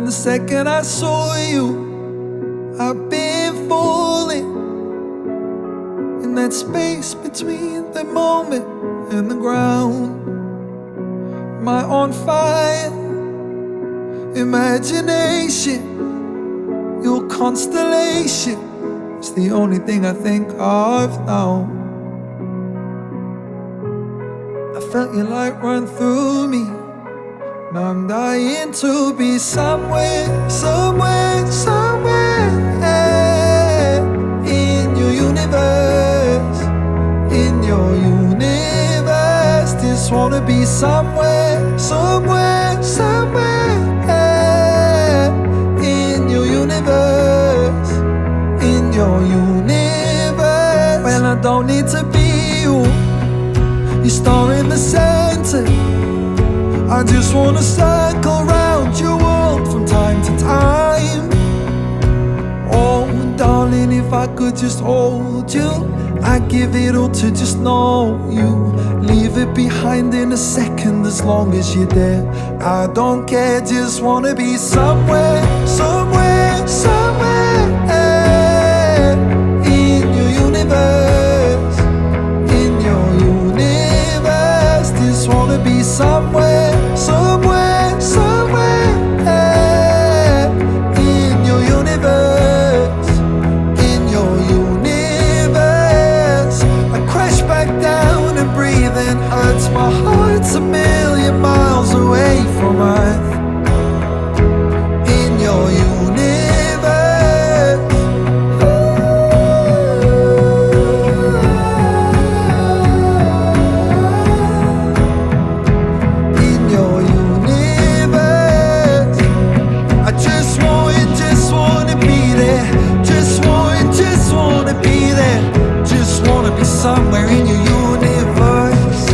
From the second I saw you, I've been falling in that space between the moment and the ground. My on fire imagination, your constellation is the only thing I think of now. I felt your light run through me. Now I'm dying to be somewhere, somewhere, somewhere in your universe, in your universe. Just wanna be somewhere, somewhere, somewhere in your universe, in your universe. Well, I don't need to be you, your star in the center. I just wanna circle round your world from time to time. Oh, darling, if I could just hold you, I'd give it all to just know you. Leave it behind in a second as long as you're there. I don't care, just wanna be somewhere, somewhere, somewhere in your universe, in your universe. Just wanna be somewhere, somewhere, somewhere in your universe, in your universe. I crash back down and breathing hurts. My heart's a million miles away from Earth. In your universe, in your universe. I just wanna be there. Just wanna be there. Just wanna be somewhere in your universe.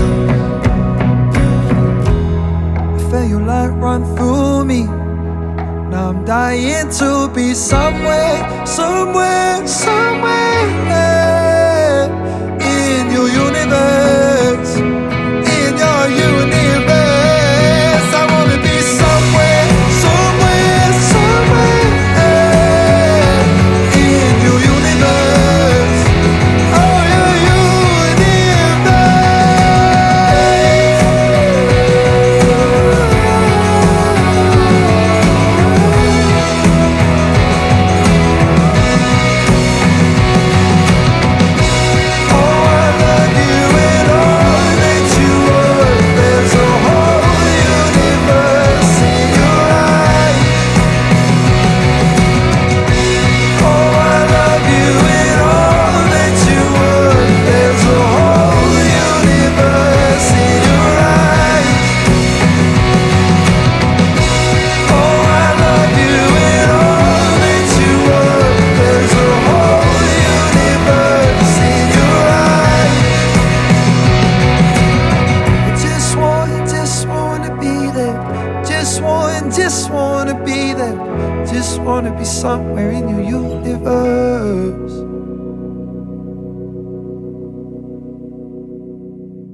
I felt your light run through me. Now I'm dying to be somewhere, somewhere, somewhere in your universe, in your universe. I wanna be somewhere, somewhere, somewhere in your universe. Oh, your just wanna be there. Just wanna be somewhere